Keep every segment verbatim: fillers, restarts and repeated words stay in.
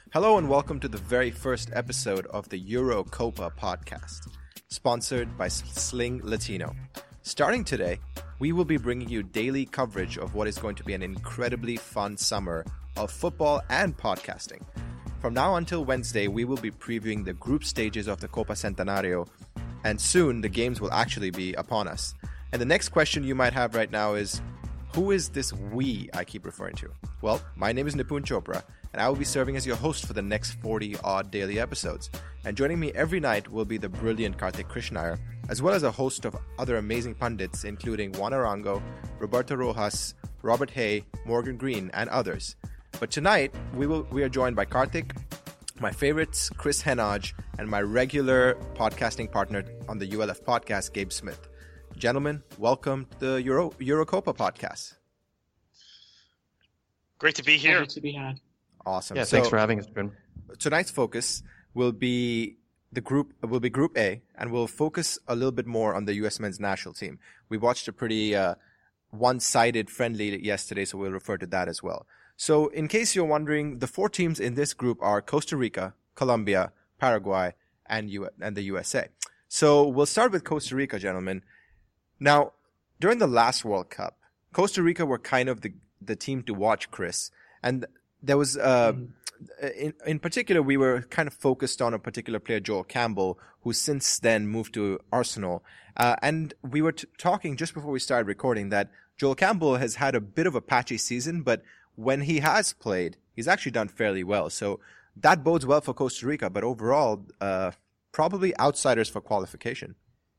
Hello and welcome to the very first episode of the Eurocopa podcast, sponsored by Sling Latino. Starting today, we will be bringing you daily coverage of what is going to be an incredibly fun summer of football and podcasting. From now until Wednesday, we will be previewing the group stages of the Copa Centenario, and soon the games will actually be upon us. And the next question you might have right now is, who is this we I keep referring to? Well, my name is Nipun Chopra, and I will be serving as your host for the next forty-odd daily episodes. And joining me every night will be the brilliant Karthik Krishnaiyer, as well as a host of other amazing pundits, including Juan Arango, Roberto Rojas, Robert Hay, Morgan Green, and others. But tonight, we will we are joined by Karthik, my favorites, Chris Henage, and my regular podcasting partner on the U L F podcast, Gabe Smith. Gentlemen, welcome to the Euro Eurocopa podcast. Great to be here. Great to be had. Awesome. Yeah, so, thanks for having us, Ben. Tonight's focus will be the group will be Group A, and we'll focus a little bit more on the U S men's national team. We watched a pretty uh, one-sided friendly yesterday, so we'll refer to that as well. So, in case you're wondering, the four teams in this group are Costa Rica, Colombia, Paraguay, and U- and the U S A. So, we'll start with Costa Rica, gentlemen. Now, during the last World Cup, Costa Rica were kind of the the team to watch, Chris, and there was, uh, in, in particular, we were kind of focused on a particular player, Joel Campbell, who since then moved to Arsenal. Uh, and we were t- talking just before we started recording that Joel Campbell has had a bit of a patchy season, but when he has played, he's actually done fairly well. So that bodes well for Costa Rica, but overall, uh, probably outsiders for qualification.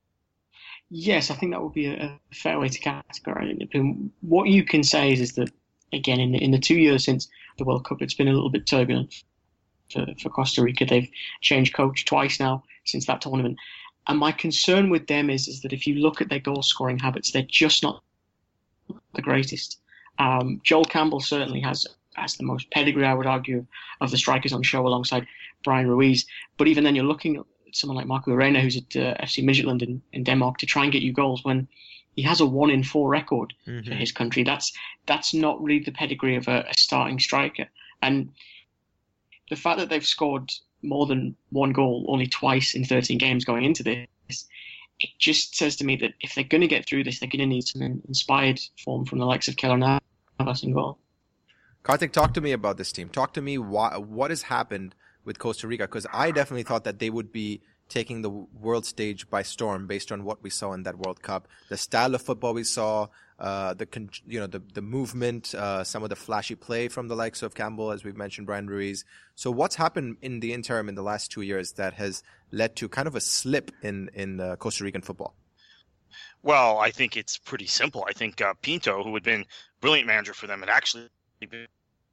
Yes, I think that would be a, a fair way to categorize it. And what you can say is, is that, again, in the, in the two years since the World Cup, it's been a little bit turbulent for, for Costa Rica. They've changed coach twice now since that tournament. And my concern with them is, is that if you look at their goal-scoring habits, they're just not the greatest. Um, Joel Campbell certainly has, has the most pedigree, I would argue, of the strikers on show alongside Brian Ruiz. But even then, you're looking at someone like Marco Arena, who's at uh, F C Midtjylland in, in Denmark, to try and get you goals when he has a one in four record mm-hmm. for his country. That's that's not really the pedigree of a, a starting striker. And the fact that they've scored more than one goal only twice in thirteen games going into this, it just says to me that if they're going to get through this, they're going to need some inspired form from the likes of Keylor Navas in goal. Karthik, talk to me about this team. Talk to me why, what has happened with Costa Rica, because I definitely thought that they would be taking the world stage by storm based on what we saw in that World Cup, the style of football we saw, uh, the con- you know the the movement, uh, some of the flashy play from the likes of Campbell, as we've mentioned, Brian Ruiz. So what's happened in the interim in the last two years that has led to kind of a slip in in uh, Costa Rican football? Well, I think it's pretty simple. I think uh, Pinto, who had been a brilliant manager for them, had actually been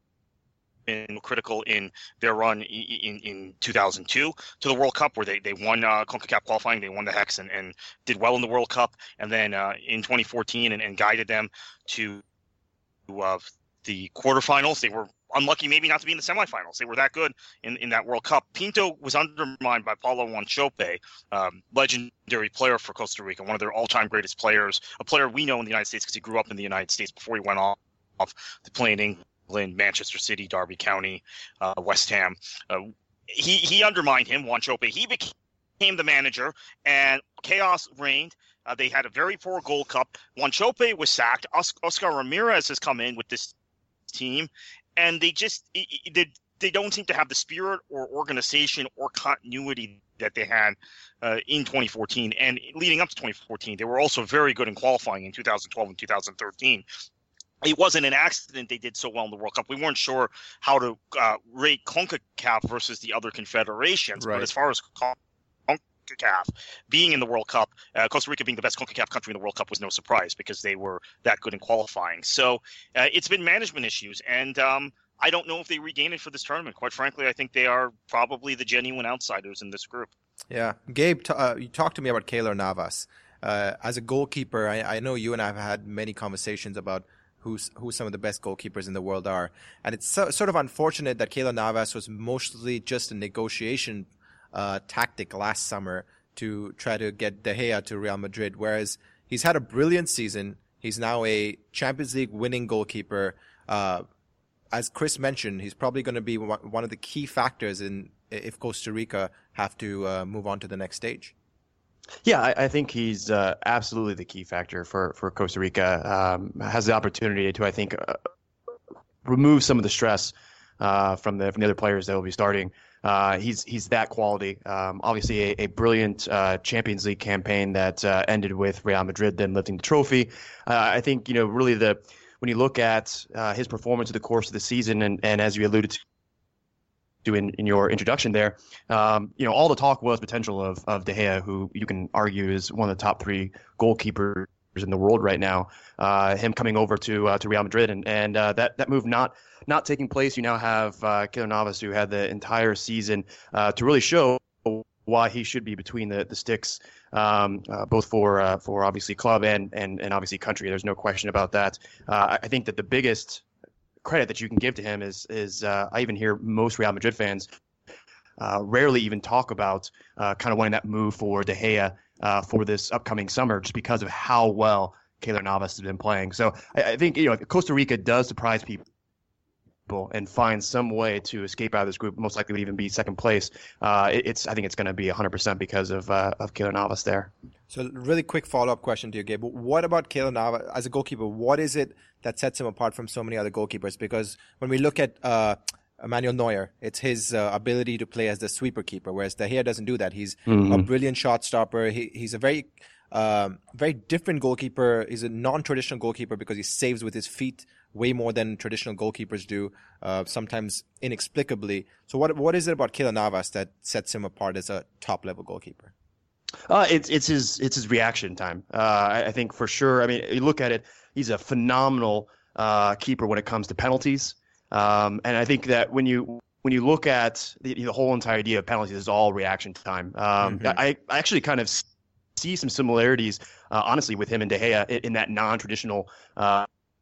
been critical in their run in, in two thousand two to the World Cup, where they, they won uh, CONCACAF qualifying, they won the Hex and, and did well in the World Cup, and then uh, in twenty fourteen and, and guided them to uh, the quarterfinals. They were unlucky maybe not to be in the semifinals. They were that good in, in that World Cup. Pinto was undermined by Paulo Wanchope, um, legendary player for Costa Rica, one of their all-time greatest players, a player we know in the United States because he grew up in the United States before he went off, off to play in England. Manchester City, Derby County, uh, West Ham. Uh, he he undermined him, Wanchope. He became the manager, and chaos reigned. Uh, they had a very poor Gold Cup. Wanchope was sacked. Os- Oscar Ramirez has come in with this team, and they just they, they don't seem to have the spirit or organization or continuity that they had uh, in twenty fourteen. And leading up to twenty fourteen, they were also very good in qualifying in two thousand twelve and two thousand thirteen. It wasn't an accident they did so well in the World Cup. We weren't sure how to uh, rate CONCACAF versus the other confederations. Right. But as far as CONCACAF being in the World Cup, uh, Costa Rica being the best CONCACAF country in the World Cup was no surprise because they were that good in qualifying. So uh, it's been management issues. And um, I don't know if they regain it for this tournament. Quite frankly, I think they are probably the genuine outsiders in this group. Yeah. Gabe, t- uh, you talked to me about Keylor Navas. Uh, as a goalkeeper, I, I know you and I have had many conversations about who's who some of the best goalkeepers in the world are. And it's so, sort of unfortunate that Keylor Navas was mostly just a negotiation uh, tactic last summer to try to get De Gea to Real Madrid, whereas he's had a brilliant season. He's now a Champions League winning goalkeeper, uh, as Chris mentioned, he's probably going to be one of the key factors in if Costa Rica have to uh, move on to the next stage. Yeah, I, I think he's uh, absolutely the key factor for, for Costa Rica. Um, has the opportunity to, I think, uh, remove some of the stress uh, from the from the other players that will be starting. Uh, he's he's that quality. Um, obviously, a, a brilliant uh, Champions League campaign that uh, ended with Real Madrid then lifting the trophy. Uh, I think you know really the when you look at uh, his performance in the course of the season, and, and as you alluded to in, in your introduction there, um, you know all the talk was potential of of De Gea, who you can argue is one of the top three goalkeepers in the world right now. Uh, him coming over to uh, to Real Madrid and and uh, that that move not. Not taking place, you now have uh, Keylor Navas, who had the entire season uh, to really show why he should be between the the sticks, um, uh, both for uh, for obviously club and and and obviously country. There's no question about that. Uh, I think that the biggest credit that you can give to him is is uh, I even hear most Real Madrid fans uh, rarely even talk about uh, kind of wanting that move for De Gea uh, for this upcoming summer, just because of how well Keylor Navas has been playing. So I, I think you know Costa Rica does surprise people and find some way to escape out of this group, most likely would even be second place. Uh, it, it's I think it's going to be one hundred percent because of uh, of Keylor Navas there. So really quick follow-up question to you, Gabe. What about Keylor Navas as a goalkeeper? What is it that sets him apart from so many other goalkeepers? Because when we look at uh, Manuel Neuer, it's his uh, ability to play as the sweeper keeper, whereas De Gea doesn't do that. He's mm-hmm. a brilliant shot stopper. He, he's a very um, very different goalkeeper. He's a non-traditional goalkeeper because he saves with his feet way more than traditional goalkeepers do, uh, sometimes inexplicably. So what what is it about Keylor Navas that sets him apart as a top-level goalkeeper? Uh, it's it's his it's his reaction time. Uh, I, I think for sure. I mean, you look at it, he's a phenomenal uh, keeper when it comes to penalties. Um, and I think that when you when you look at the, the whole entire idea of penalties, is all reaction time. Um, mm-hmm. I, I actually kind of see some similarities, uh, honestly, with him and De Gea in, in that non-traditional Uh,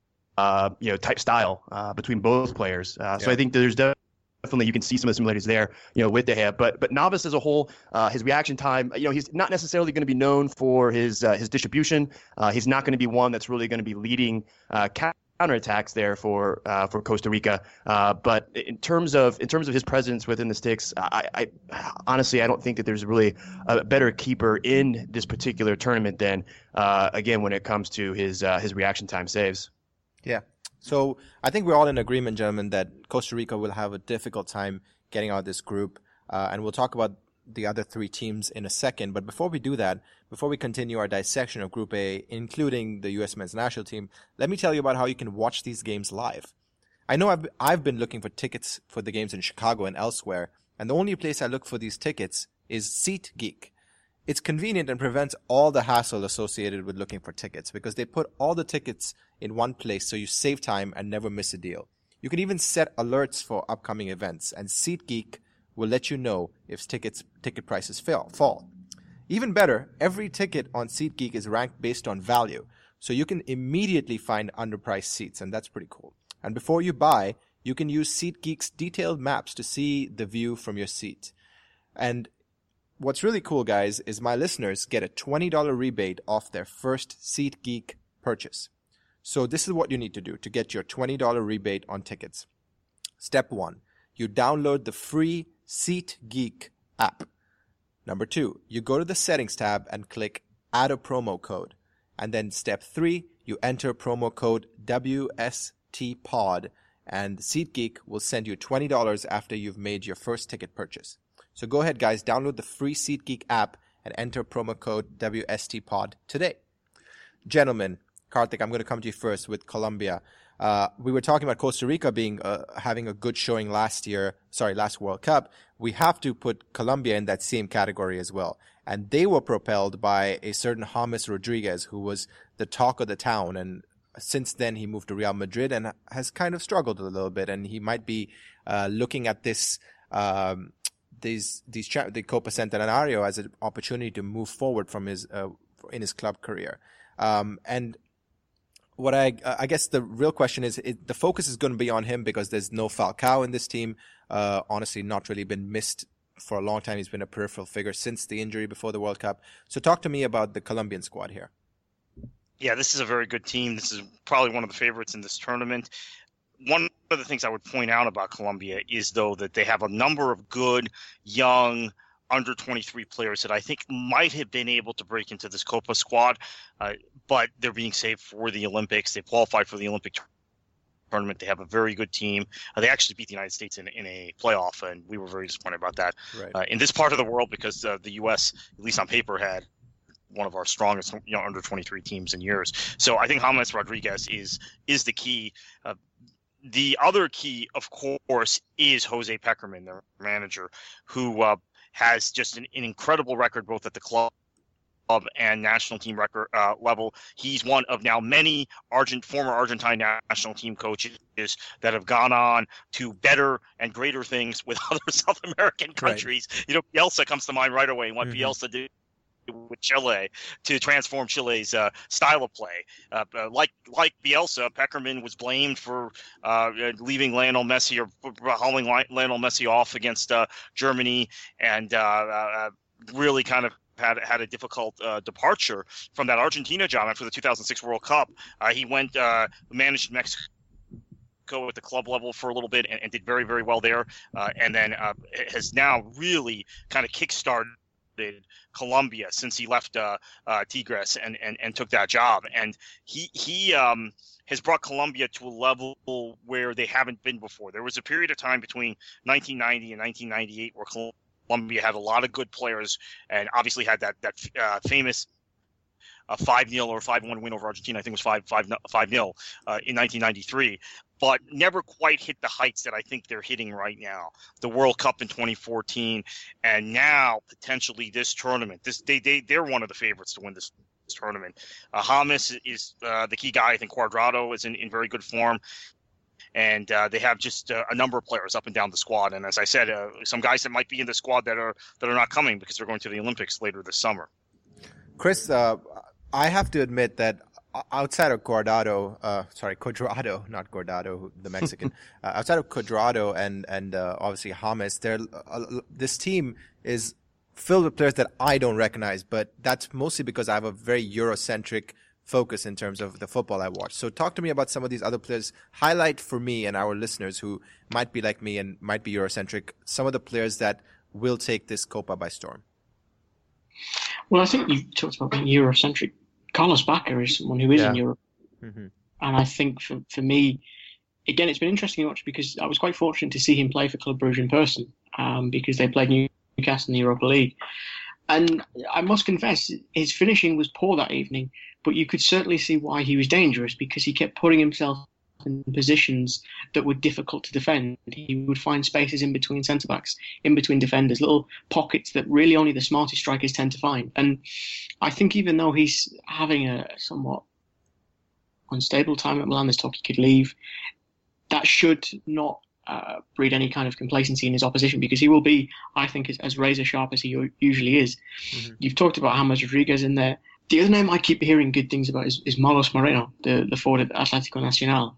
Uh, you know, type style uh, between both players. Uh, so yeah. I think there's definitely you can see some of the similarities there, you know, with De Gea. But but Navas as a whole, uh, his reaction time, you know, he's not necessarily going to be known for his uh, his distribution. Uh, he's not going to be one that's really going to be leading uh, counterattacks there for uh, for Costa Rica. Uh, but in terms of in terms of his presence within the sticks, I, I honestly I don't think that there's really a better keeper in this particular tournament than uh, again when it comes to his uh, his reaction time saves. Yeah. So I think we're all in agreement, gentlemen, that Costa Rica will have a difficult time getting out of this group. Uh, and we'll talk about the other three teams in a second. But before we do that, before we continue our dissection of Group A, including the U S men's national team, let me tell you about how you can watch these games live. I know I've, I've been looking for tickets for the games in Chicago and elsewhere, and the only place I look for these tickets is SeatGeek. It's convenient and prevents all the hassle associated with looking for tickets because they put all the tickets in one place so you save time and never miss a deal. You can even set alerts for upcoming events, and SeatGeek will let you know if tickets ticket prices fail, fall. Even better, every ticket on SeatGeek is ranked based on value, so you can immediately find underpriced seats, and that's pretty cool. And before you buy, you can use SeatGeek's detailed maps to see the view from your seat. And what's really cool, guys, is my listeners get a twenty dollars rebate off their first SeatGeek purchase. So this is what you need to do to get your twenty dollars rebate on tickets. Step one, you download the free SeatGeek app. Number two, you go to the settings tab and click add a promo code. And then step three, you enter promo code W S T pod and SeatGeek will send you twenty dollars after you've made your first ticket purchase. So go ahead, guys, download the free SeatGeek app and enter promo code W S T pod today. Gentlemen, Karthik, I'm going to come to you first with Colombia. Uh, we were talking about Costa Rica being uh, having a good showing last year, sorry, last World Cup. We have to put Colombia in that same category as well. And they were propelled by a certain James Rodriguez, who was the talk of the town. And since then, he moved to Real Madrid and has kind of struggled a little bit. And he might be uh, looking at this um, these these cha- the Copa Centenario as an opportunity to move forward from his uh, in his club career. Um, and what I I guess the real question is, it, the focus is going to be on him because there's no Falcao in this team. Uh, honestly, not really been missed for a long time. He's been a peripheral figure since the injury before the World Cup. So talk to me about the Colombian squad here. Yeah, this is a very good team. This is probably one of the favorites in this tournament. one of the things I would point out about Colombia is, though, that they have a number of good, young, under twenty-three players that I think might have been able to break into this Copa squad, uh, but they're being saved for the Olympics. They qualified for the Olympic tournament. They have a very good team. Uh, they actually beat the United States in, in a playoff, and we were very disappointed about that Right. uh, in this part of the world, because uh, the U S, at least on paper, had one of our strongest, you know, under twenty-three teams in years. So I think James Rodriguez is is the key. Uh, the other key, of course, is Jose Pekerman, their manager, who uh, has just an, an incredible record both at the club and national team record uh, level. He's one of now many Argent former Argentine national team coaches that have gone on to better and greater things with other South American countries. Right. You know, Bielsa comes to mind right away, and what mm-hmm. Bielsa did with Chile to transform Chile's uh, style of play. Uh, uh, like like Bielsa, Pekerman was blamed for uh, leaving Lionel Messi or hauling Lionel Messi off against uh, Germany, and uh, uh, really kind of had had a difficult uh, departure from that Argentina job after the two thousand six World Cup. Uh, he went uh, managed Mexico at the club level for a little bit and, and did very, very well there, uh, and then uh, has now really kind of kickstarted Colombia since he left uh, uh, Tigres and, and, and took that job. And he he um, has brought Colombia to a level where they haven't been before. There was a period of time between nineteen ninety and nineteen ninety-eight where Colombia had a lot of good players and obviously had that that uh, famous uh, five nil or five one win over Argentina. I think it was five nil uh, in nineteen ninety-three. But never quite hit the heights that I think they're hitting right now. The World Cup in twenty fourteen, and now potentially this tournament. This they they they're one of the favorites to win this, this tournament. Uh, James is uh, the key guy. I think Cuadrado is in, in very good form, and uh, they have just uh, a number of players up and down the squad. And as I said, uh, some guys that might be in the squad that are that are not coming because they're going to the Olympics later this summer. Chris, uh, I have to admit that outside of Cuadrado, uh, sorry, Cuadrado, not Guardado, the Mexican. uh, outside of Cuadrado and and uh, obviously James, there uh, this team is filled with players that I don't recognize, but that's mostly because I have a very Eurocentric focus in terms of the football I watch. So talk to me about some of these other players. Highlight for me and our listeners who might be like me and might be Eurocentric, some of the players that will take this Copa by storm. Well, I think you talked about being Eurocentric. Carlos Bacca is someone who is yeah. in Europe. Mm-hmm. And I think for, for me, again, it's been interesting to watch because I was quite fortunate to see him play for Club Brugge in person um, because they played Newcastle in the Europa League. And I must confess, his finishing was poor that evening, but you could certainly see why he was dangerous because he kept putting himself in positions that were difficult to defend. He would find spaces in between centre-backs, in between defenders, little pockets that really only the smartest strikers tend to find. And I think even though he's having a somewhat unstable time at Milan, there's talk he could leave, that should not uh, breed any kind of complacency in his opposition because he will be, I think, as, as razor sharp as he usually is. Mm-hmm. You've talked about James Rodriguez in there. The other name I keep hearing good things about is, is Marlos Moreno, the, the forward at Atlético Nacional.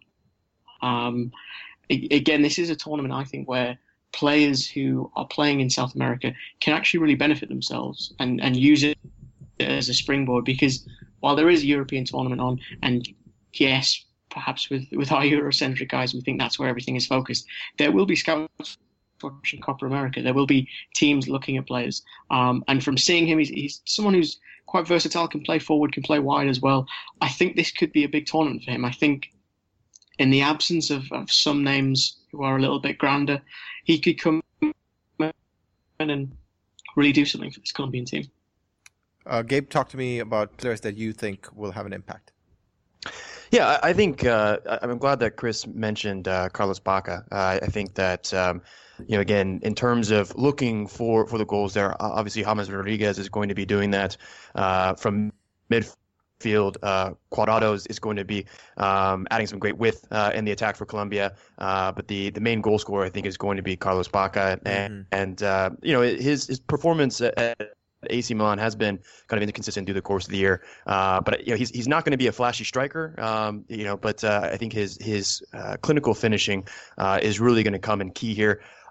Um, again, this is a tournament, I think, where players who are playing in South America can actually really benefit themselves and, and use it as a springboard because while there is a European tournament on, and yes, perhaps with, with our Eurocentric guys, we think that's where everything is focused, there will be scouts watching Copa America. There will be teams looking at players. Um, and from seeing him, he's, he's someone who's quite versatile, can play forward, can play wide as well. I think this could be a big tournament for him. I think in the absence of, of some names who are a little bit grander, he could come in and really do something for this Colombian team. Uh, Gabe, talk to me about players that you think will have an impact. Yeah, I think uh, I'm glad that Chris mentioned uh, Carlos Bacca. Uh, I think that um, you know, again, in terms of looking for, for the goals there, obviously James Rodriguez is going to be doing that uh, from midfield. Field uh, Cuadrado is, is going to be um, adding some great width uh, in the attack for Colombia, uh, but the, the main goal scorer I think is going to be Carlos Bacca, and, mm-hmm. and uh, you know his his performance at A C Milan has been kind of inconsistent through the course of the year, uh, but you know he's he's not going to be a flashy striker, um, you know, but uh, I think his his uh, clinical finishing uh, is really going to come in key here. Uh,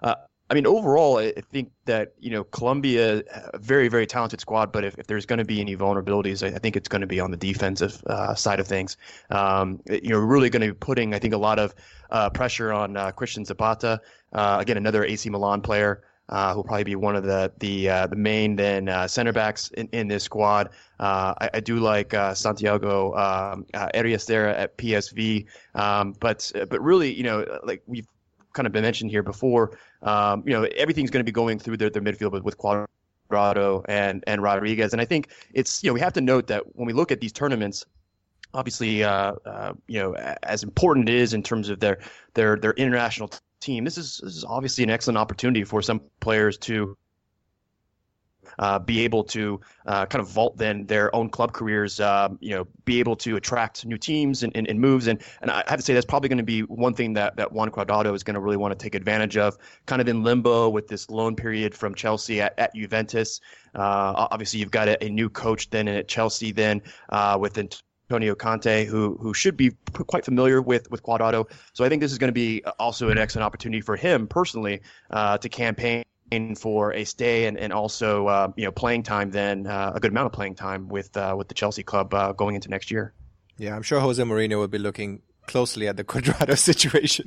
I mean, overall, I think that, you know, Colombia, a very, very talented squad, but if, if there's going to be any vulnerabilities, I, I think it's going to be on the defensive uh, side of things. Um, you know, really going to be putting, I think, a lot of uh, pressure on uh, Christian Zapata, uh, again, another A C Milan player. Uh, who'll probably be one of the the uh, the main then uh, center backs in, in this squad. Uh, I, I do like uh, Santiago um, uh, Arias there at P S V, um, but but really, you know, like we've kind of been mentioned here before, um, you know, everything's going to be going through their, their midfield with, with Cuadrado and and Rodriguez, and I think it's, you know, we have to note that when we look at these tournaments, obviously, uh, uh, you know, as important it is in terms of their their their international t- team, this is this is obviously an excellent opportunity for some players to uh, be able to uh, kind of vault then their own club careers, um, you know, be able to attract new teams and, and, and moves. And, and I have to say that's probably going to be one thing that, that Juan Cuadrado is going to really want to take advantage of, kind of in limbo with this loan period from Chelsea at, at Juventus. Uh, obviously, you've got a, a new coach then at Chelsea then uh, with Antonio Conte, who who should be quite familiar with, with Cuadrado. So I think this is going to be also an excellent opportunity for him personally uh, to campaign for a stay and, and also uh, you know, playing time then, uh, a good amount of playing time with uh, with the Chelsea club uh, going into next year. Yeah, I'm sure Jose Mourinho will be looking closely at the Cuadrado situation.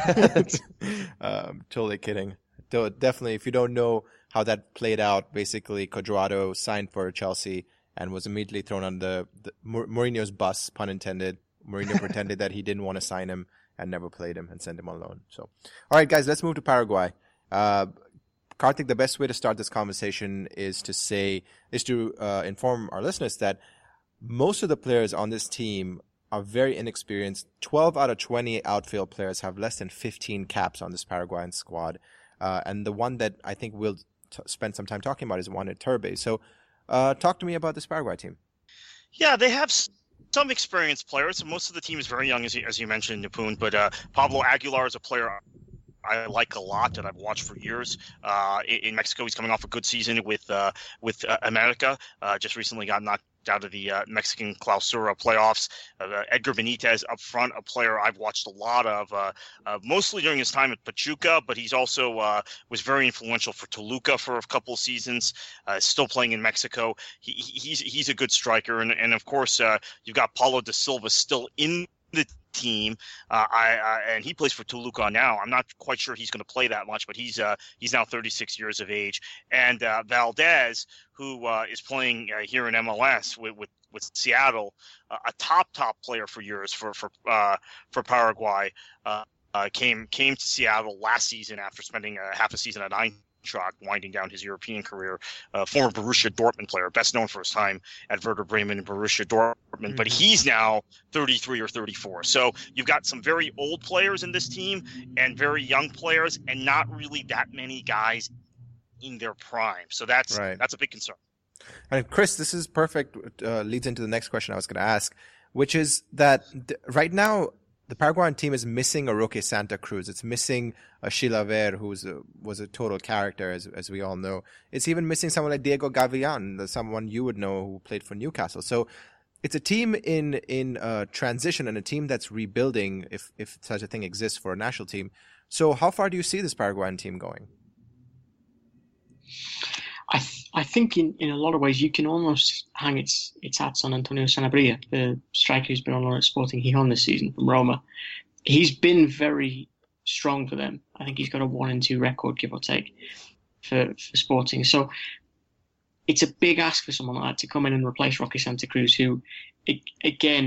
um, totally kidding. Though definitely, if you don't know how that played out, basically Cuadrado signed for Chelsea and was immediately thrown on the, the Mourinho's bus, pun intended. Mourinho pretended that he didn't want to sign him and never played him and sent him on loan. So, all right, guys, let's move to Paraguay. Uh, Kartik, the best way to start this conversation is to say, is to uh, inform our listeners that most of the players on this team are very inexperienced. twelve out of twenty outfield players have less than fifteen caps on this Paraguayan squad. Uh, and the one that I think we'll t- spend some time talking about is Juan Iturbe. So uh, talk to me about this Paraguay team. Yeah, they have some experienced players. Most of the team is very young, as you, as you mentioned, Nipun. But uh, Pablo Aguilar is a player I like a lot that I've watched for years. Uh, in, in Mexico, he's coming off a good season with uh, with uh, America. Uh, just recently got knocked out of the uh, Mexican Clausura playoffs. Uh, Edgar Benitez up front, a player I've watched a lot of, uh, uh, mostly during his time at Pachuca, but he's also uh, was very influential for Toluca for a couple of seasons. Uh, still playing in Mexico. He, he's he's a good striker, and and of course uh, you've got Paulo da Silva still in the team, uh, I, I and he plays for Toluca now. I'm not quite sure he's going to play that much, but he's uh, he's now thirty-six years of age. And uh, Valdez, who uh, is playing uh, here in M L S with with, with Seattle, uh, a top top player for years for for uh, for Paraguay, uh, uh, came came to Seattle last season after spending a half a season at Eintracht, winding down his European career. Uh, former Borussia Dortmund player, best known for his time at Werder Bremen and Borussia Dortmund, mm-hmm. but he's now thirty-three or thirty-four. So you've got some very old players in this team and very young players, and not really that many guys in their prime. So that's right. That's a big concern. And Chris, this is perfect. Uh, leads into the next question I was going to ask, which is that th- right now the Paraguayan team is missing a Roque Santa Cruz. It's missing a Chilaver, who was a total character, as as we all know. It's even missing someone like Diego Gavillan, someone you would know who played for Newcastle. So it's a team in in uh, transition and a team that's rebuilding, if if such a thing exists for a national team. So how far do you see this Paraguayan team going? I th- I think in, in a lot of ways you can almost hang its its hats on Antonio Sanabria, the striker who's been on loan at Sporting Gijón this season from Roma. He's been very strong for them. I think he's got a one and two record, give or take, for, for Sporting. So it's a big ask for someone like that to come in and replace Roque Santa Cruz, who, again,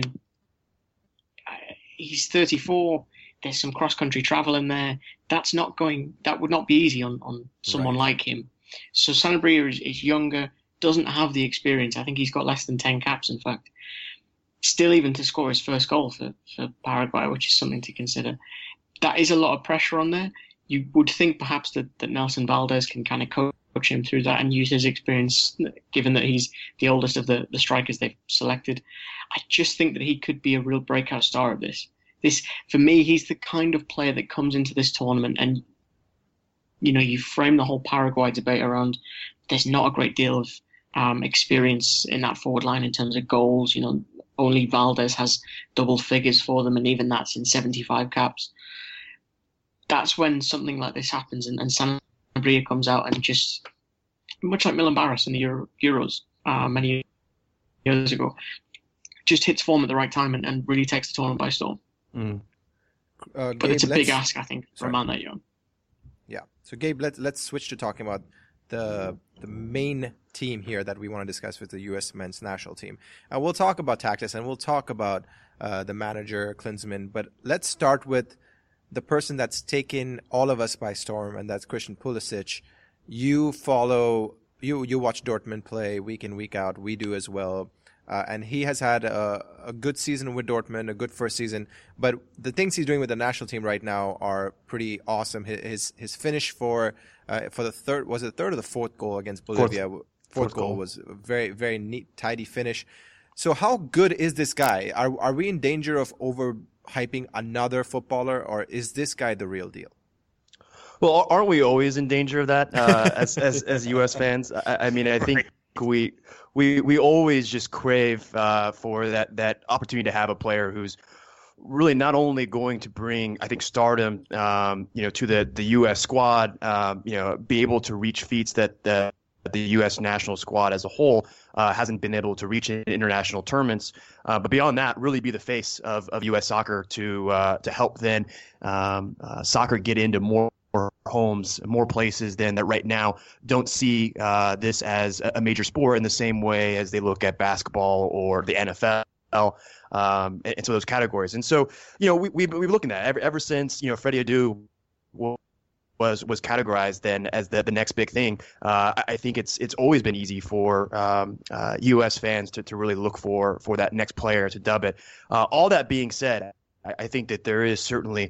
he's thirty-four. There's some cross-country travel in there. That's not going. That would not be easy on, on someone right. like him. So Sanabria is, is younger, doesn't have the experience. I think he's got less than ten caps, in fact. Still, even to score his first goal for, for Paraguay, which is something to consider. That is a lot of pressure on there. You would think perhaps that, that Nelson Valdez can kind of coach him through that and use his experience, given that he's the oldest of the, the strikers they've selected. I just think that he could be a real breakout star of this. This, for me, he's the kind of player that comes into this tournament and, you know, you frame the whole Paraguay debate around there's not a great deal of um, experience in that forward line in terms of goals. You know, only Valdez has double figures for them, and even that's in seventy-five caps. That's when something like this happens, and, and Sanabria Sanabria comes out and just, much like Milan Baros in the Euro, Euros uh, many years ago, just hits form at the right time and, and really takes the tournament by storm. Mm. Uh, but Gabe, it's a big let's- ask, I think, for Sorry. a man that young. Yeah. So Gabe, let's let's switch to talking about the the main team here that we want to discuss with the U S men's national team. And we'll talk about tactics and we'll talk about uh, the manager Klinsmann, but let's start with the person that's taken all of us by storm, and that's Christian Pulisic. You follow, you you watch Dortmund play week in, week out. We do as well. Uh, and he has had a, a good season with Dortmund, a good first season. But the things he's doing with the national team right now are pretty awesome. His his, his finish for uh, for the third, was it the third or the fourth goal against Bolivia? Fourth, fourth, fourth goal, goal was a very very neat, tidy finish. So how good is this guy? Are are we in danger of overhyping another footballer, or is this guy the real deal? Well, aren't we always in danger of that uh, as, as as U S fans? I, I mean, I think we we we always just crave uh, for that that opportunity to have a player who's really not only going to bring, I think, stardom, um, you know, to the the U S squad, um, you know, be able to reach feats that the the U S national squad as a whole uh, hasn't been able to reach in international tournaments. Uh, but beyond that, really be the face of, of U S soccer to uh, to help then um, uh, soccer get into more homes, more places than that right now don't see uh, this as a major sport in the same way as they look at basketball or the N F L. Um, and, and so those categories. And so, you know, we, we, we've been looking at it ever, ever since, you know, Freddie Adu was was categorized then as the, the next big thing. Uh, I think it's it's always been easy for um, uh, U S fans to, to really look for for that next player to dub it. Uh, all that being said, I, I think that there is certainly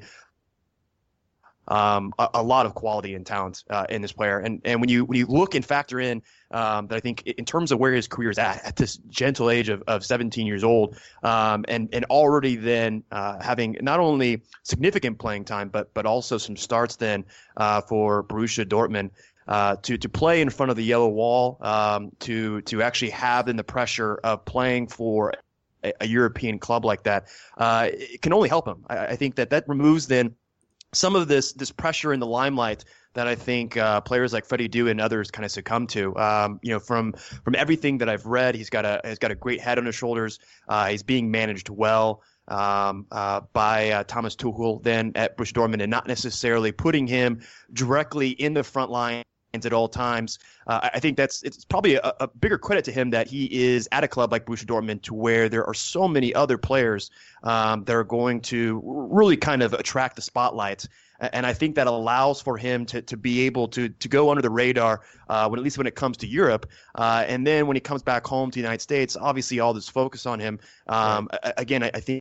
Um, a, a lot of quality and talent uh, in this player, and and when you when you look and factor in um, that I think in terms of where his career is at at this gentle age of, of seventeen years old, um, and and already then uh, having not only significant playing time but but also some starts then uh, for Borussia Dortmund. Uh, to to play in front of the yellow wall, um, to to actually have then the pressure of playing for a, a European club like that, uh, it can only help him. I, I think that that removes then some of this this pressure in the limelight that I think uh, players like Freddie Adu and others kind of succumb to. Um, you know, from from everything that I've read, he's got a he's got a great head on his shoulders. Uh, he's being managed well um, uh, by uh, Thomas Tuchel then at Borussia Dortmund, and not necessarily putting him directly in the front line at all times. Uh, I think that's it's probably a, a bigger credit to him that he is at a club like Borussia Dortmund, to where there are so many other players um, that are going to really kind of attract the spotlight. And I think that allows for him to to be able to to go under the radar, uh, when at least when it comes to Europe. Uh, and then when he comes back home to the United States, obviously all this focus on him. Um, right. Again, I, I think.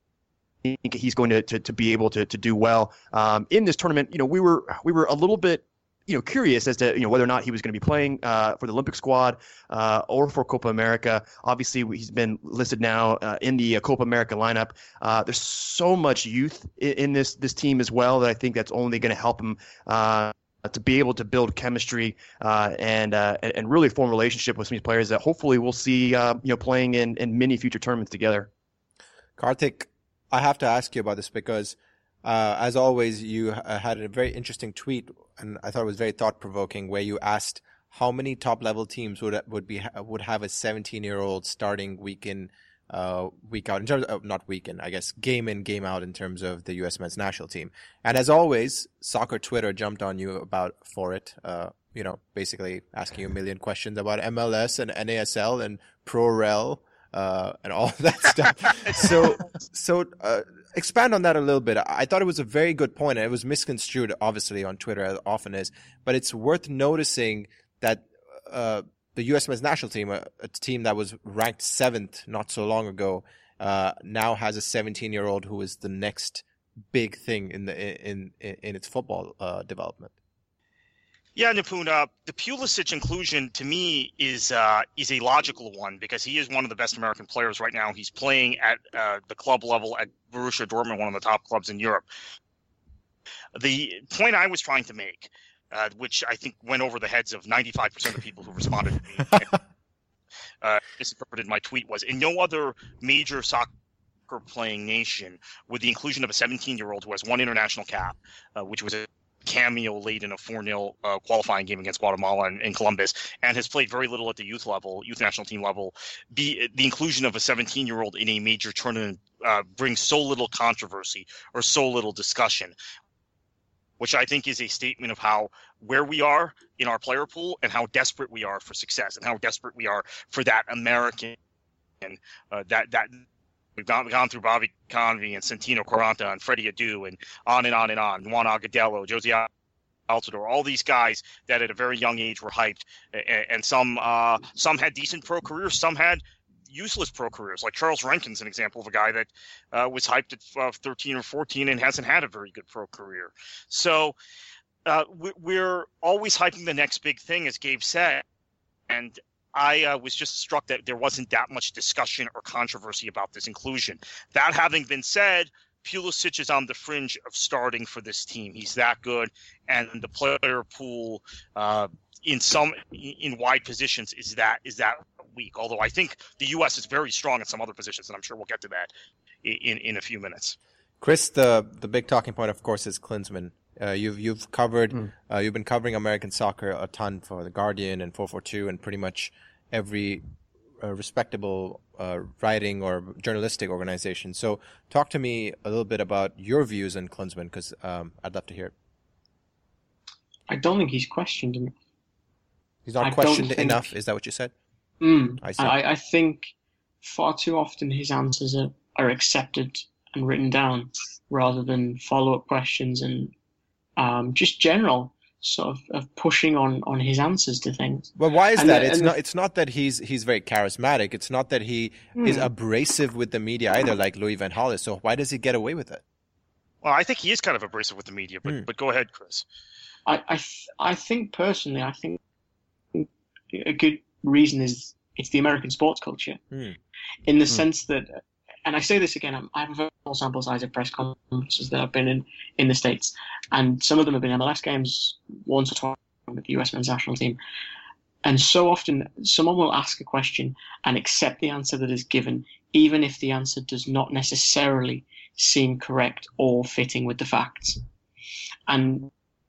I think he's going to, to, to be able to, to do well um, in this tournament. You know, we were we were a little bit you know, curious as to, you know, whether or not he was going to be playing uh, for the Olympic squad uh, or for Copa America. Obviously, he's been listed now uh, in the uh, Copa America lineup. Uh, there's so much youth in, in this this team as well that I think that's only going to help him uh, to be able to build chemistry uh, and uh, and really form a relationship with some of these players that hopefully we'll see uh, you know playing in, in many future tournaments together. Kartik, I have to ask you about this because, uh, as always, you uh, had a very interesting tweet, and I thought it was very thought-provoking, where you asked how many top-level teams would would be would have a seventeen-year-old starting week in, uh, week out in terms of not week in, I guess game in, game out in terms of the U S men's national team. And as always, soccer Twitter jumped on you about for it. Uh, you know, basically asking you a million questions about M L S and N A S L and ProRel. Uh, and all that stuff. so, so uh, expand on that a little bit. I thought it was a very good point, and it was misconstrued, obviously, on Twitter, as often is. But it's worth noticing that uh, the U S men's national team, a, a team that was ranked seventh not so long ago, uh, now has a seventeen-year-old who is the next big thing in the in in, in its football uh, development. Yeah, Nipun, uh, the Pulisic inclusion to me is uh, is a logical one because he is one of the best American players right now. He's playing at uh, the club level at Borussia Dortmund, one of the top clubs in Europe. The point I was trying to make, uh, which I think went over the heads of ninety-five percent of the people who responded to me, and, uh, misinterpreted my tweet, was in no other major soccer playing nation with the inclusion of a seventeen-year-old who has one international cap, uh, which was a cameo late in a four nil uh, qualifying game against Guatemala and, and Columbus, and has played very little at the youth level, youth national team level. Be the inclusion of a seventeen-year-old in a major tournament uh, brings so little controversy or so little discussion, which I think is a statement of how where we are in our player pool and how desperate we are for success and how desperate we are for that American uh, that that. We've gone, gone through Bobby Convey and Santino Quaranta and Freddie Adu and on and on and on. Juan Agudelo, Josie Altidore, all these guys that at a very young age were hyped, and, and some uh, some had decent pro careers, some had useless pro careers. Like Charles Rankin's an example of a guy that uh, was hyped at uh, thirteen or fourteen and hasn't had a very good pro career. So uh, we, we're always hyping the next big thing, as Gabe said, and I uh, was just struck that there wasn't that much discussion or controversy about this inclusion. That having been said, Pulisic is on the fringe of starting for this team. He's that good, and the player pool uh, in some in wide positions is that is that weak. Although I think the U S is very strong in some other positions, and I'm sure we'll get to that in in a few minutes. Chris, the the big talking point, of course, is Klinsmann. Uh, you've you've covered mm. uh, you've been covering American soccer a ton for The Guardian and four forty-two and pretty much every uh, respectable uh, writing or journalistic organization. So talk to me a little bit about your views on Klinsmann, because um, I'd love to hear it. I don't think he's questioned enough. He's not I questioned think... enough. Is that what you said? Mm, I, see. I I think far too often his answers are, are accepted and written down rather than follow-up questions and um, just general sort of, of pushing on, on his answers to things. Well, why is and that? The, it's the, not. It's not that he's he's very charismatic. It's not that he mm. is abrasive with the media either, like Louis Van Gaal is. So why does he get away with it? Well, I think he is kind of abrasive with the media, but mm. but go ahead, Chris. I I, th- I think personally, I think a good reason is it's the American sports culture, mm. in the mm. sense that. And I say this again, I'm, I have a very small sample size of press conferences that I've been in in the States, and some of them have been M L S games, once or twice with the U S men's national team. And so often, someone will ask a question and accept the answer that is given, even if the answer does not necessarily seem correct or fitting with the facts. And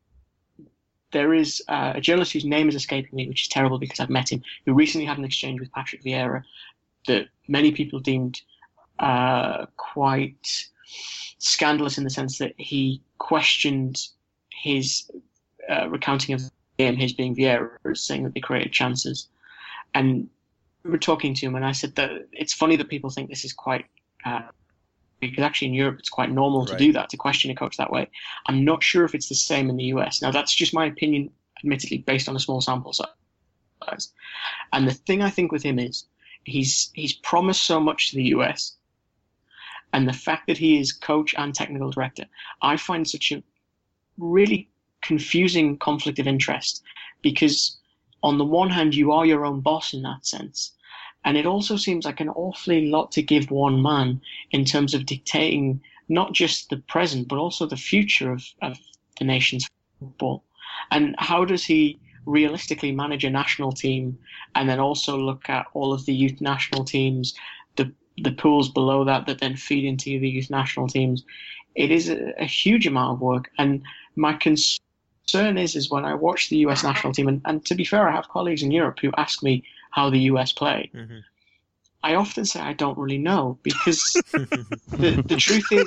there is uh, a journalist whose name is escaping me, which is terrible because I've met him, who recently had an exchange with Patrick Vieira that many people deemed Uh, quite scandalous in the sense that he questioned his uh, recounting of the game, his being Vieira, saying that they created chances. And we were talking to him, and I said that it's funny that people think this is quite, uh, because actually in Europe it's quite normal right. to do that, to question a coach that way. I'm not sure if it's the same in the U S. Now, that's just my opinion, admittedly, based on a small sample size. And the thing I think with him is he's he's promised so much to the U S, and the fact that he is coach and technical director, I find such a really confusing conflict of interest, because on the one hand, you are your own boss in that sense. And it also seems like an awfully lot to give one man in terms of dictating not just the present, but also the future of, of the nation's football. And how does he realistically manage a national team and then also look at all of the youth national teams, the the pools below that that then feed into the youth national teams? It is a, a huge amount of work. And my concern is, is when I watch the U S national team, and, and to be fair, I have colleagues in Europe who ask me how the U S play. Mm-hmm. I often say I don't really know, because the, the truth is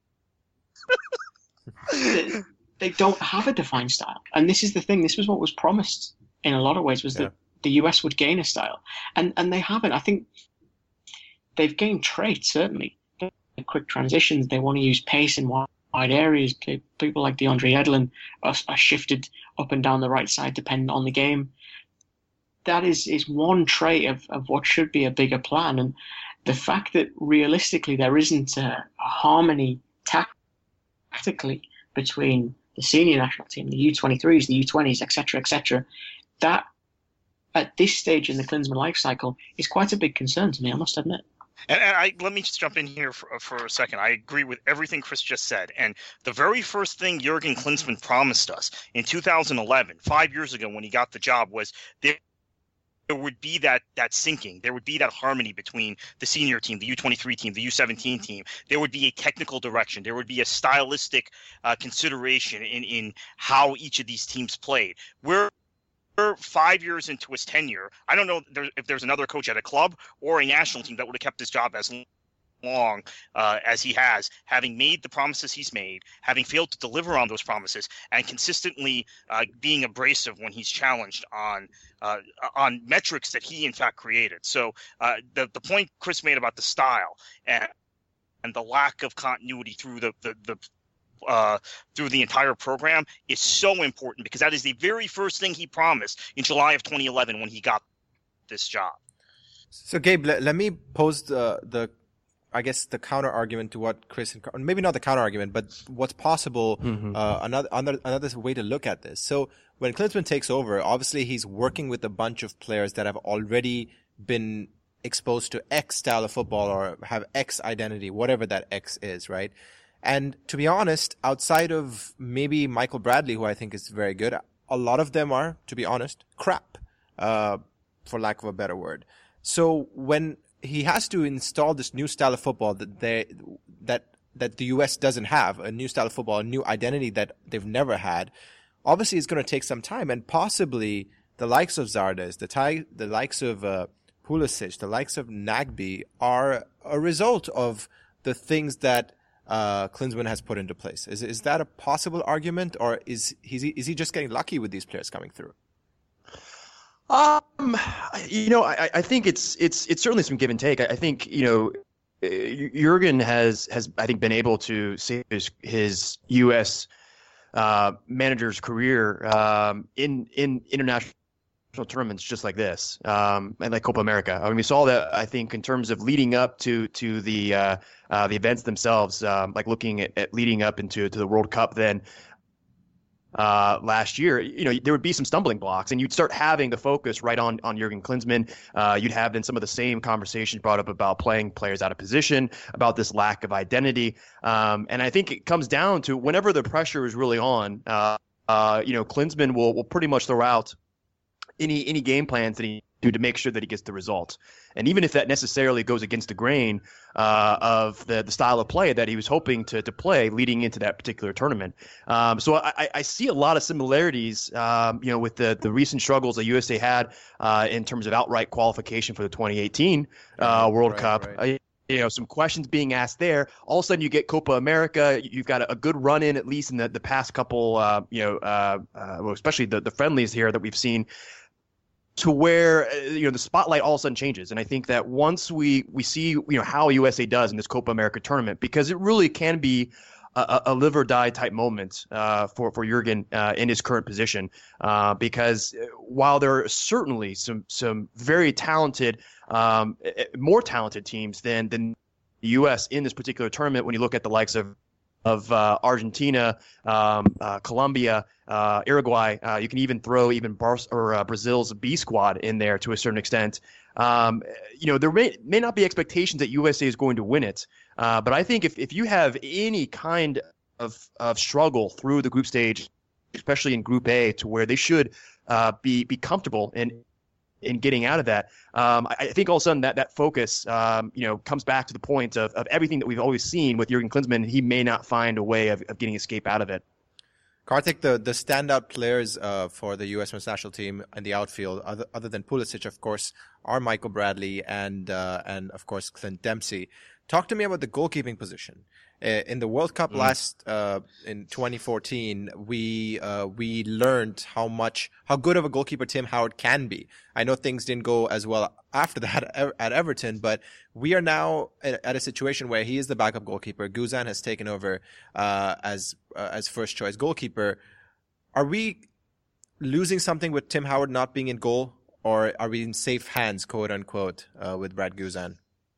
that they don't have a defined style. And this is the thing. This was what was promised in a lot of ways, was yeah. that the U S would gain a style. And and they haven't. I think they've gained traits, certainly. Quick transitions. They want to use pace in wide areas. People like DeAndre Edlin are, are shifted up and down the right side depending on the game. That is, is one trait of, of what should be a bigger plan. And the fact that realistically there isn't a, a harmony tactically between the senior national team, the U twenty-threes, the U twenties, et cetera, et cetera, that at this stage in the Klinsmann life cycle is quite a big concern to me, I must admit. And, and I, let me just jump in here for, for a second. I agree with everything Chris just said. And the very first thing Jurgen Klinsmann promised us in two thousand eleven, five years ago when he got the job, was there would be that that syncing. There would be that harmony between the senior team, the U twenty-three team, the U seventeen team. There would be a technical direction. There would be a stylistic uh, consideration in, in how each of these teams played. We're five years into his tenure. I don't know if there's another coach at a club or a national team that would have kept his job as long uh, as he has, having made the promises he's made, having failed to deliver on those promises, and consistently uh, being abrasive when he's challenged on uh, on metrics that he in fact created. So uh, the the point Chris made about the style and and the lack of continuity through the the, the uh, through the entire program is so important, because that is the very first thing he promised in July of twenty eleven when he got this job. So Gabe, let, let me pose the the I guess the counter argument to what Chris, and maybe not the counter argument, but what's possible, mm-hmm. uh, another, another, another way to look at this. So when Klinsmann takes over, obviously he's working with a bunch of players that have already been exposed to X style of football or have X identity, whatever that X is, right? And to be honest, outside of maybe Michael Bradley, who I think is very good, a lot of them are, to be honest, crap, uh, for lack of a better word. So when he has to install this new style of football that they, that, that the U S doesn't have, a new style of football, a new identity that they've never had. Obviously, it's going to take some time, and possibly the likes of Zardes, the ty- the likes of uh, Pulisic, the likes of Nagbe are a result of the things that uh, Klinsmann has put into place. Is is that a possible argument, or is is he, is he just getting lucky with these players coming through? Um, you know, I, I think it's it's it's certainly some give and take. I, I think, you know, Jurgen has has I think been able to save his, his U S uh, manager's career um, in in international tournaments just like this, um, and like Copa America. I mean, we saw that, I think, in terms of leading up to to the uh, uh, the events themselves, um, like looking at, at leading up into to the World Cup then. Uh, last year, you know, there would be some stumbling blocks, and you'd start having the focus right on on Jurgen Klinsmann. Uh, you'd have then some of the same conversations brought up about playing players out of position, about this lack of identity. Um, and I think it comes down to whenever the pressure is really on, uh, uh, you know, Klinsmann will will pretty much throw out any any game plans that he do to make sure that he gets the result. And even if that necessarily goes against the grain uh, of the, the style of play that he was hoping to to play leading into that particular tournament. Um, so I, I see a lot of similarities, um, you know, with the, the recent struggles that U S A had uh, in terms of outright qualification for the twenty eighteen uh, World right, Cup. Right. Uh, you know, some questions being asked there. All of a sudden you get Copa America. You've got a, a good run in, at least in the, the past couple, uh, you know, uh, uh, well, especially the, the friendlies here that we've seen, to where, you know, the spotlight all of a sudden changes. And I think that once we, we see, you know, how U S A does in this Copa America tournament, because it really can be a, a live or die type moment uh, for, for Jurgen uh, in his current position. Uh, because while there are certainly some, some very talented, um, more talented teams than, than the U S in this particular tournament, when you look at the likes of of uh, Argentina, um, uh, Colombia, uh, Uruguay. Uh, you can even throw even Bar- or uh, Brazil's B squad in there to a certain extent. Um, you know, there may may not be expectations that U S A is going to win it, uh, but I think if, if you have any kind of, of struggle through the group stage, especially in Group A, to where they should uh, be be comfortable in in getting out of that, um, I, I think all of a sudden that that focus, um, you know, comes back to the point of, of everything that we've always seen with Jurgen Klinsmann. He may not find a way of, of getting escape out of it. Kartik, the, the standout players uh, for the U S men's national team in the outfield, other, other than Pulisic, of course, are Michael Bradley and, uh, and of course, Clint Dempsey. Talk to me about the goalkeeping position. Uh, in the World Cup mm. last uh, in twenty fourteen, we uh, we learned how much how good of a goalkeeper Tim Howard can be. I know things didn't go as well after that at Everton, but we are now at a situation where he is the backup goalkeeper. Guzan has taken over uh, as uh, as first choice goalkeeper. Are we losing something with Tim Howard not being in goal, or are we in safe hands, quote unquote, uh, with Brad Guzan?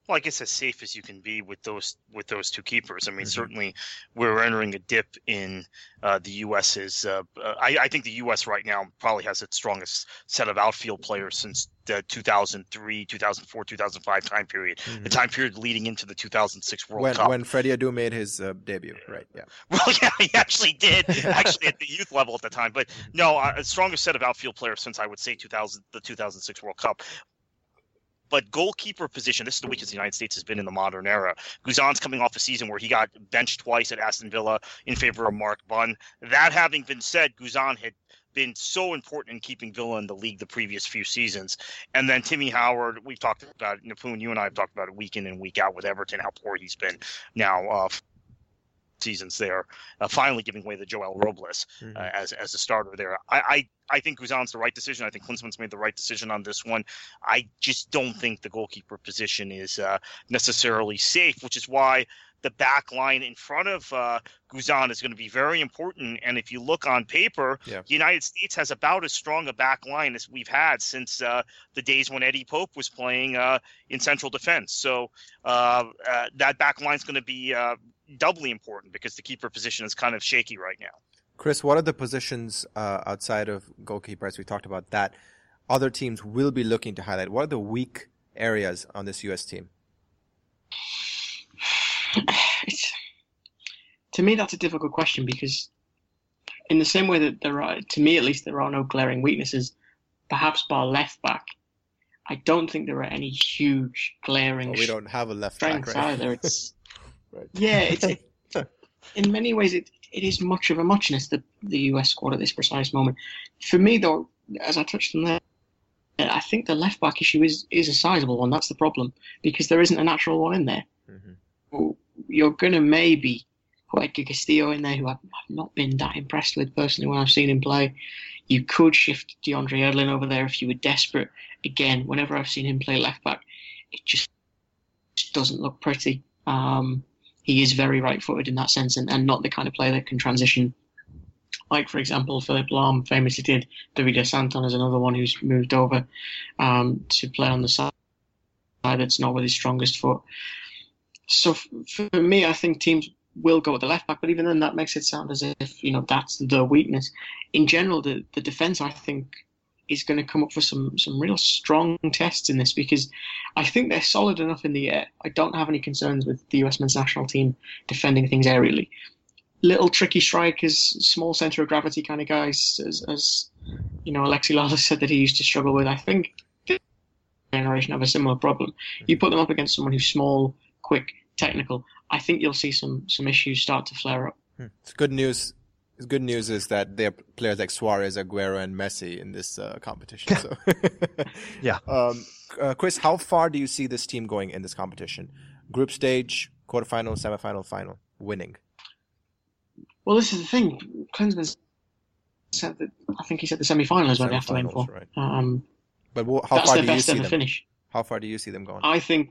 Well, I guess as safe as you can be with those with those two keepers. I mean, Mhm. certainly we're entering a dip in uh, the US's. Uh, uh, I, I think the U S right now probably has its strongest set of outfield players since the two thousand three, two thousand four, two thousand five time period, Mhm. the time period leading into the two thousand six World when Cup. when Freddie Adu made his uh, debut, right? Yeah. Well, yeah, he actually did, actually at the youth level at the time. But no, uh, strongest set of outfield players since I would say two thousand, the two thousand six World Cup. But goalkeeper position, this is the weakest the United States has been in the modern era. Guzan's coming off a season where he got benched twice at Aston Villa in favor of Mark Bunn. That having been said, Guzan had been so important in keeping Villa in the league the previous few seasons. And then Timmy Howard, we've talked about, Napoon, you and I have talked about it week in and week out with Everton, how poor he's been now. Uh, seasons there, uh, finally giving away the Joel Robles uh, Mhm. as as a starter there. I, I I think Guzan's the right decision. I think Klinsmann's made the right decision on this one. I just don't think the goalkeeper position is uh, necessarily safe, which is why the back line in front of uh, Guzan is going to be very important. And if you look on paper, Yeah. the United States has about as strong a back line as we've had since uh, the days when Eddie Pope was playing uh, in central defense. So uh, uh, that back line is going to be uh, doubly important because the keeper position is kind of shaky right now. Chris, what are the positions uh, outside of goalkeeper, as we talked about, that other teams will be looking to highlight? What are the weak areas on this U S team? It's, to me, that's a difficult question because, in the same way that there are, to me at least, there are no glaring weaknesses, perhaps bar left back. I don't think there are any huge glaring Well, we don't have a left back, strengths right? either. It's Right. yeah, it's it, in many ways it, it is much of a muchness, the the U S squad at this precise moment. For me, though, as I touched on there, I think the left back issue is is a sizable one. That's the problem because there isn't a natural one in there. Mhm. You're gonna maybe put Edgar Castillo in there, who I've, I've not been that impressed with personally when I've seen him play. You could shift DeAndre Edlin over there if you were desperate. Again, whenever I've seen him play left back, it just, just doesn't look pretty. Um, he is very right-footed in that sense, and, and not the kind of player that can transition. Like, for example, Philip Lahm famously did. David Santon is another one who's moved over um, to play on the side that's not with his strongest foot. So f- for me, I think teams will go with the left back, but even then, that makes it sound as if you know that's the weakness. In general, the the defence, I think, is going to come up for some some real strong tests in this because I think they're solid enough in the air. I don't have any concerns with the U S men's national team defending things aerially. Little tricky strikers, small centre of gravity kind of guys, as, as you know, Alexi Lala said that he used to struggle with. I think this generation have a similar problem. You put them up against someone who's small, quick, technical, I think you'll see some some issues start to flare up. Hmm. It's good news. It's good news is that there are players like Suarez, Aguero, and Messi in this uh, competition. So, Yeah. Um, uh, Chris, how far do you see this team going in this competition? Group stage, quarterfinal, semifinal, final, winning. Well, this is the thing. Klinsmann said that I think he said the semi-final is what they have to aim for. Semifinals, right. Um, But wh- how that's far their do you best see ever them? finish. How far do you see them going? I think.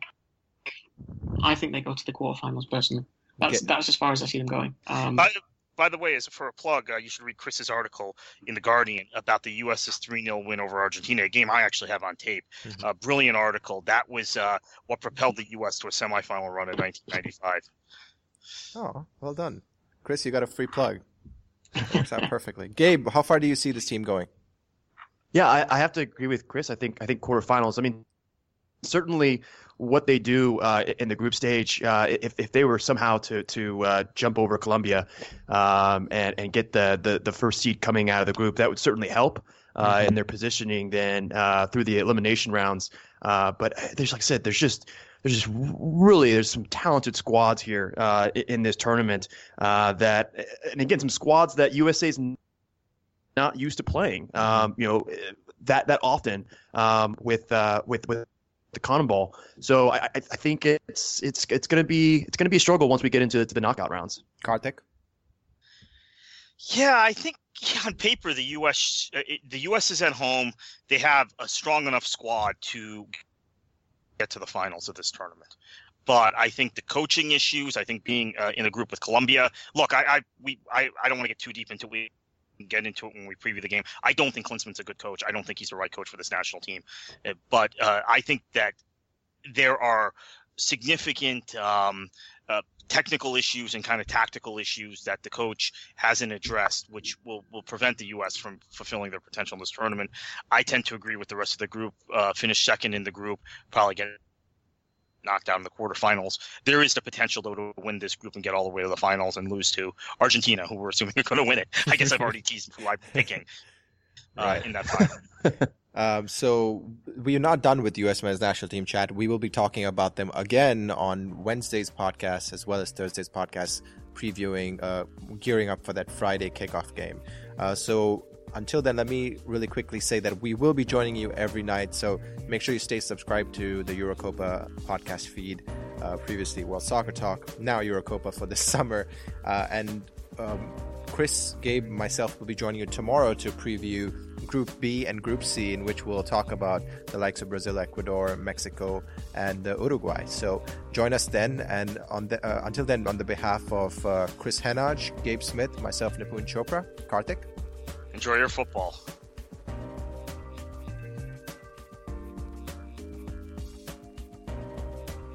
I think they go to the quarterfinals personally. That's Okay. that's as far as I see them going. Um, By, by the way, as for a plug, uh, you should read Chris's article in The Guardian about the U S's three nil win over Argentina, a game I actually have on tape. Mhm. A brilliant article. That was uh, what propelled the U S to a semifinal run in nineteen ninety-five. Oh, well done. Chris, you got a free plug. That works out perfectly. Gabe, how far do you see this team going? Yeah, I, I have to agree with Chris. I think I think quarterfinals. I mean, certainly what they do uh, in the group stage, uh, if if they were somehow to to uh, jump over Colombia um, and and get the, the the first seed coming out of the group, that would certainly help uh, Mhm. in their positioning then uh, through the elimination rounds. Uh, but there's like I said, there's just there's just really there's some talented squads here uh, i- in this tournament uh, that, and again, some squads that U S A's not used to playing, um, you know, that that often um, with uh, with with the CONMEBOL. So I, I I think it's it's it's gonna be it's gonna be a struggle once we get into to the knockout rounds. Kartik? Yeah, I think yeah, on paper the U S uh, it, the U S is at home. They have a strong enough squad to get to the finals of this tournament. But I think the coaching issues, I think being uh, in a group with Colombia. Look, I I we I, I don't want to get too deep into it. We get into it when we preview the game. I don't think Klinsmann's a good coach. I don't think he's the right coach for this national team. Uh, But uh, I think that there are significant um, uh, technical issues and kind of tactical issues that the coach hasn't addressed, which will, will prevent the U S from fulfilling their potential in this tournament. I tend to agree with the rest of the group. Uh, finish second in the group, probably get knocked out in the quarterfinals. There is the potential, though, to win this group and get all the way to the finals and lose to Argentina, who we're assuming are going to win it. I guess I've already teased who I'm picking uh, right. in that final. Um, so we are not done with U S men's national team chat. We will be talking about them again on Wednesday's podcast as well as Thursday's podcast, previewing, uh, gearing up for that Friday kickoff game. Uh, so until then, let me really quickly say that we will be joining you every night. So make sure you stay subscribed to the Eurocopa podcast feed. Uh, previously, World Soccer Talk, now Eurocopa for this summer. Uh, and um, Chris, Gabe, myself will be joining you tomorrow to preview Group B and Group C, in which we'll talk about the likes of Brazil, Ecuador, Mexico, and uh, Uruguay. So join us then. And on the, uh, until then, on the behalf of uh, Chris Henage, Gabe Smith, myself, Nipun Chopra, Karthik, enjoy your football.